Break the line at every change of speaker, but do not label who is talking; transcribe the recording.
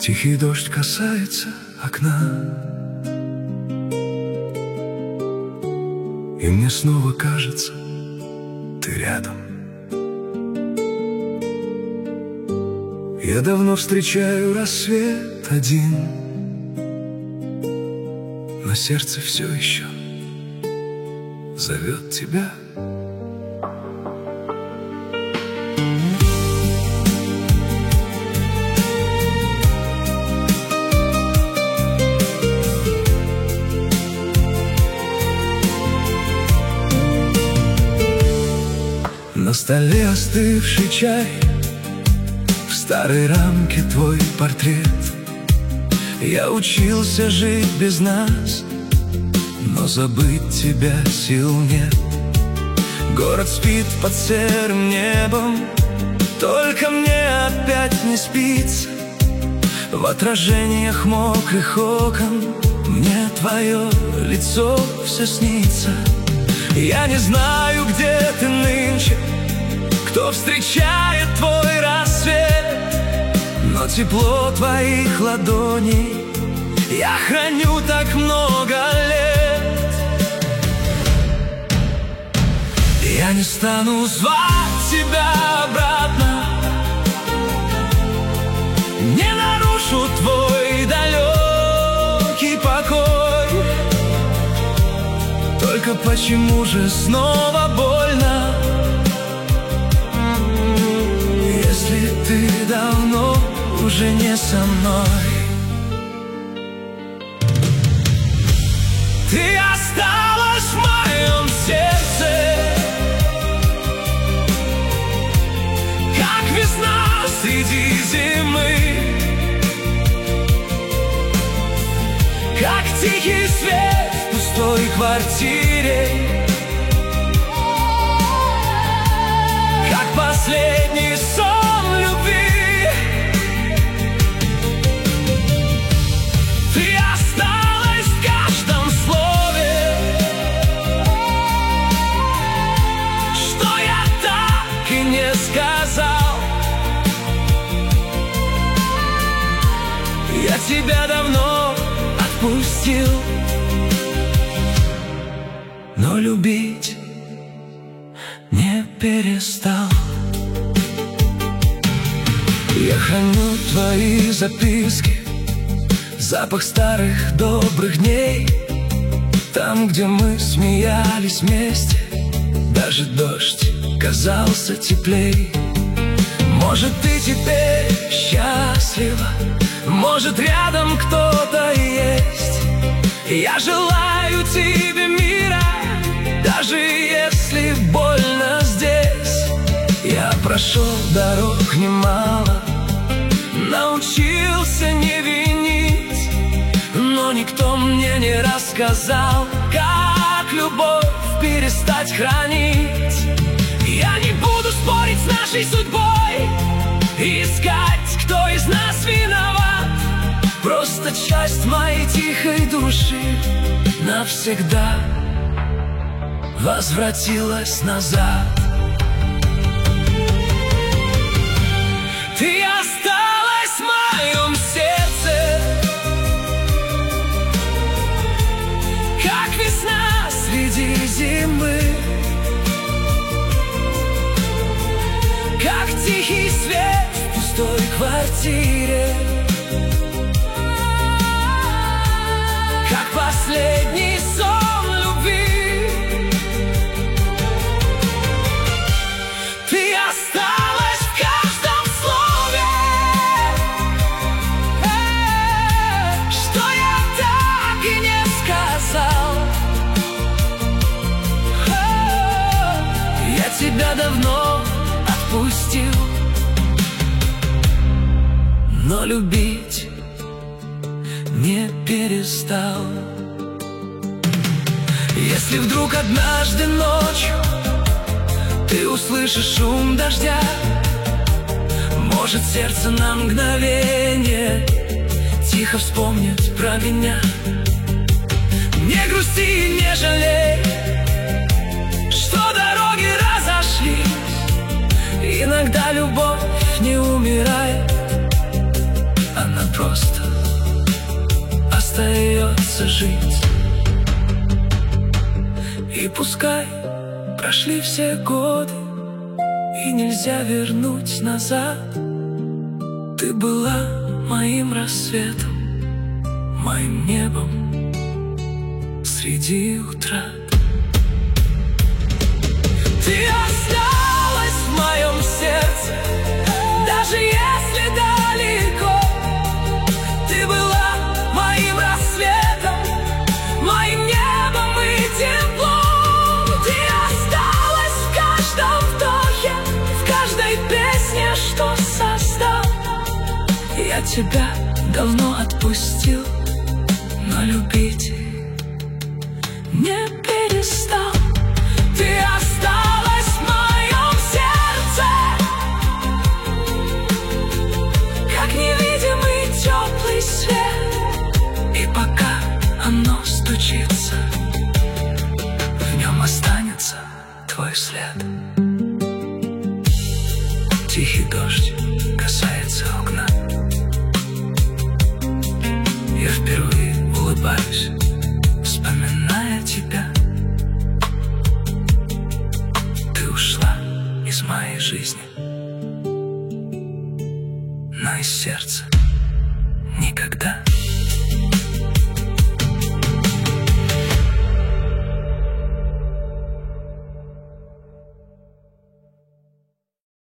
Тихий дождь касается окна, и мне снова кажется, ты рядом. Я давно встречаю рассвет один, но сердце все еще зовет тебя. На столе остывший чай, в старой рамке твой портрет. Я учился жить без нас, но забыть тебя сил нет. Город спит под серым небом, только мне опять не спится. В отражениях мокрых окон мне твое лицо все снится. Я не знаю, где ты нынче, кто встречает твой рассвет, но тепло твоих ладоней я храню так много лет. Я не стану звать тебя обратно, не нарушу твой далекий покой. Только почему же снова больно, если ты давно уже не со мной? Ты осталась в моем сердце, как весна среди зимы, как тихий свет в пустой квартире, как последний сон любви. Ты осталась в каждом слове, что я так и не сказал. Я тебя давно отпустил, но любить не перестал. Я храню твои записки, запах старых добрых дней, там, где мы смеялись вместе, даже дождь казался теплей. Может, ты теперь счастлива, может, рядом кто-то есть. Я желаю тебе мира, даже если больно здесь. Я прошел дорог немало, научился не винить, но никто мне не рассказал, как любовь перестать хранить. Я не буду спорить с нашей судьбой, искать, кто из нас виноват. Просто часть моей тихой души навсегда возвратилась назад. Ты осталась в моем сердце, как весна среди зимы, как тихий свет в пустой квартире, как последний сон любви. Ты осталась в каждом слове, что я так и не сказал. Я тебя давно отпустил, но любить не перестал. Если вдруг однажды ночью ты услышишь шум дождя, может, сердце на мгновение тихо вспомнит про меня. Не грусти и не жалей, что дороги разошлись. Иногда любовь не умирает, она просто просто остается жить. И пускай прошли все годы, и нельзя вернуть назад, ты была моим рассветом, моим небом среди утрат. Ты осталась в моем сердце, даже если далеко. Ты была моим рассветом, моим небом и теплом. Ты осталась в каждом вдохе, в каждой песне, что создал. Я тебя давно отпустил, но любить не перестал. Ты осталась в моем сердце, как невидимый теплый свет. И пока оно стучится, в нем останется твой след. Тихий дождь касается окна. Я впервые улыбаюсь, вспоминая тебя. Ты ушла из моей жизни, но из сердца никогда.